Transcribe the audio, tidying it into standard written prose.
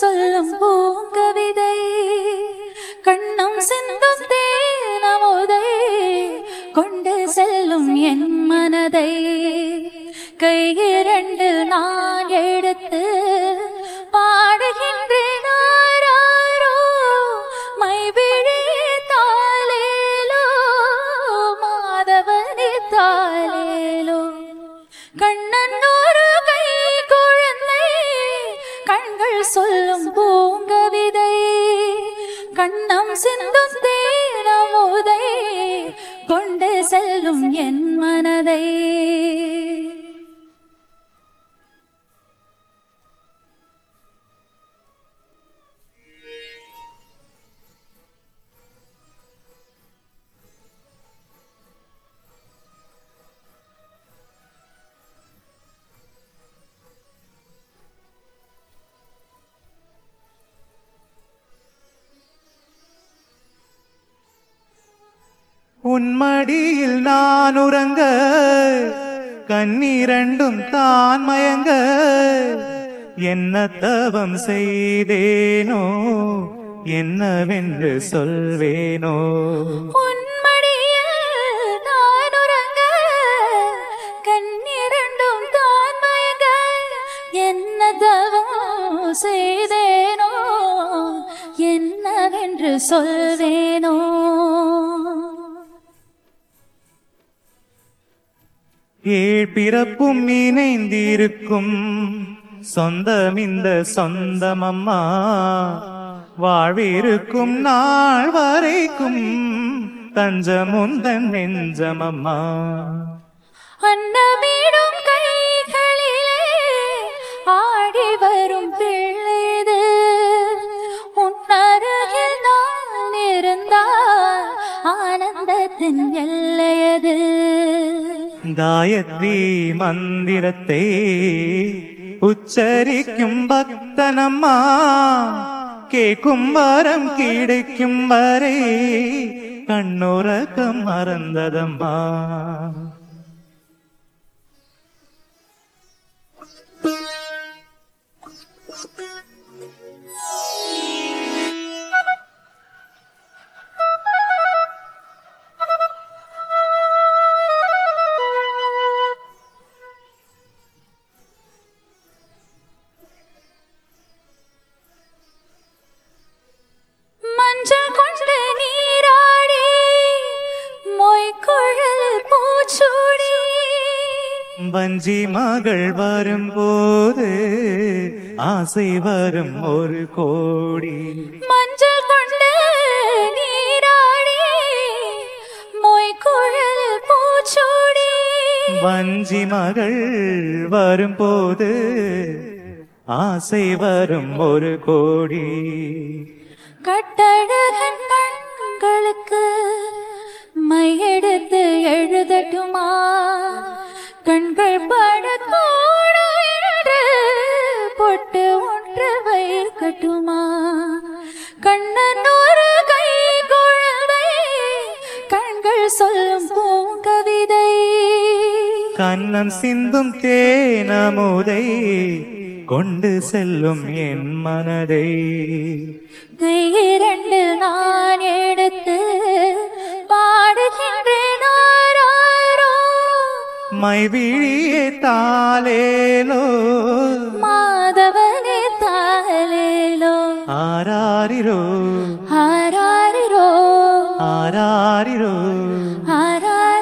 சொல்லும் பூங்கவிதை கண்ணம் சிந்தும் தேனமுதை கொண்டு செல்லும் என் மனதை கையிரண்டு நான் எடுத்து பாடுகின்றேன் ஆராரோ மைவிழி தாலேலோ மாதவனி தாலேலோ கண்ணன் ஒரு கை குழந்தை கண்கள் சொல்லும் பூங்கவிதை கண்ணம் சிந்தும் தேனமுதை கொண்டு செல்லும் என் மனதை உன்மடியில் நான் உறங்க கண்ணீரண்டும் தான் மயங்க என்ன தவம் செய்தேனோ என்னவென்று சொல்வேனோ உன்மடியில் நான் உறங்க கண்ணீரண்டும் தான் மயங்க என்ன தவம் செய்தேனோ என்னவென்று சொல்வேனோ ஏழ் பிறப்பும் இணைந்திருக்கும் சொந்தம் இந்த சொந்தமம்மா வாழ்விருக்கும் நாள் வரைக்கும் தஞ்சமுந்தன் நெஞ்சமம்மா அன்னமிடும் கைகளிலே ஆடி வரும் பிள்ளைது உன்னருகில் நான் இருந்தால் ஆனந்தத்தின் எல்லையது காயத்ரி மந்திரத்தை உச்சரிக்கும் பக்தனம்மா கேட்கும் வரம் கிடைக்கும் வரை கண்ணுறக்கம் மறந்ததம்மா மஞ்சள் கொண்டு நீராடி மொய்க்குழல் பூச்சூடி வஞ்சி மகள் வரும்போது ஆசை வரும் ஒரு கோடி மஞ்சள் கொண்டு நீராடி மொய்க்குழல் பூச்சூடி வஞ்சி மகள் வரும்போது ஆசை வரும் ஒரு கோடி கட்டழகன் கண்களுக்கு மையெடுத்து எழுதட்டுமா கண்கள் படக்கூடும் என்று பொட்டு ஒன்று வைக்கட்டுமா கண்ணன் ஒரு கை குழந்தை கண்கள் சொல்லும் பூங்கவிதை கண்ணம் சிந்தும் தேனமுதை கொண்டு செல்லும் என் மனதை கையிரண்டு நான் எடுத்து பாடுகின்றேன் ஆராரோ மைவிழியே தாலேலோ மாதவனே தாலேலோ ஆராரிரோ ஆராரிரோ ஆராரிரோ ஆராரிரோ